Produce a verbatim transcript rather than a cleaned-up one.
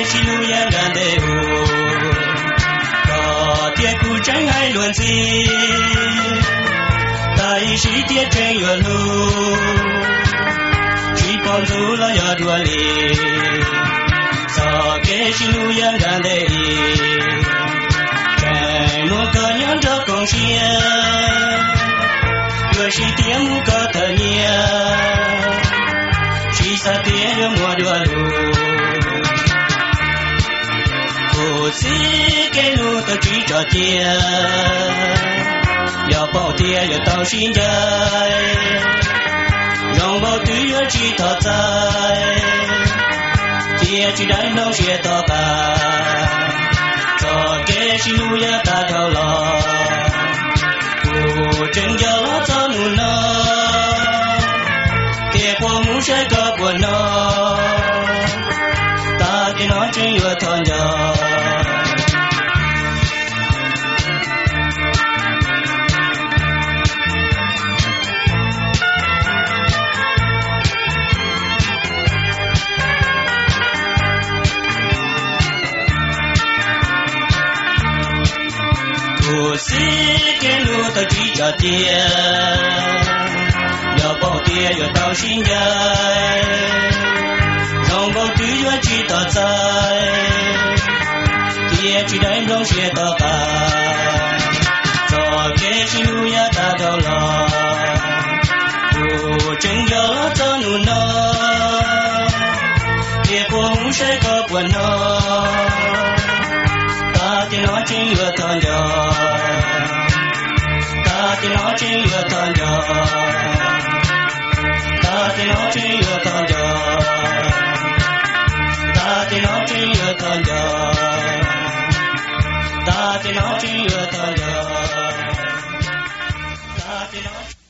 cái xin lu yang gan đề hồ có tiếc cụ tranh hay luôn gì tại sĩ tiếc tranh yuan lu chỉ còn dù lo ya đua li sao cái xin lu yang gan đề tranh muốn có nhẫn cho con xia người sĩ tiếng có thở nhẹ chỉ sa tiếng mùa đua lu cô sĩ cái lu tôi chỉ cho tiền giờ bao tiền giờ tao xin chơi lòng bao túi chỉ thọ tay tiền chỉ đánh đâu sẽ to cả cho cái xin lu ya ta đâu lo cô chân giờ lót cho nụ nó kia qua muốn sẽ có buồn nó ta cái nói chuyện vừa thon nhỏ cô sĩ cái lu tao chỉ cho tiền giờ bao tiền giờ tao xin chơi lòng bao túi giờ chỉ tao tay tiền chỉ đánh đông sẽ tao cả cho cái xin lu ya ta đâu lo cô chân giờ cho nụ nó kia cũng sẽ có buồn nó ta chỉ nói chuyện vừa thon nhỏ ta chỉ nói chuyện vừa thon nhỏ ta chỉ nói chuyện vừa thon nhỏ ta chỉ nói chuyện vừa thon nhỏ ta chỉ nói chuyện vừa thon nhỏ ta chỉ nói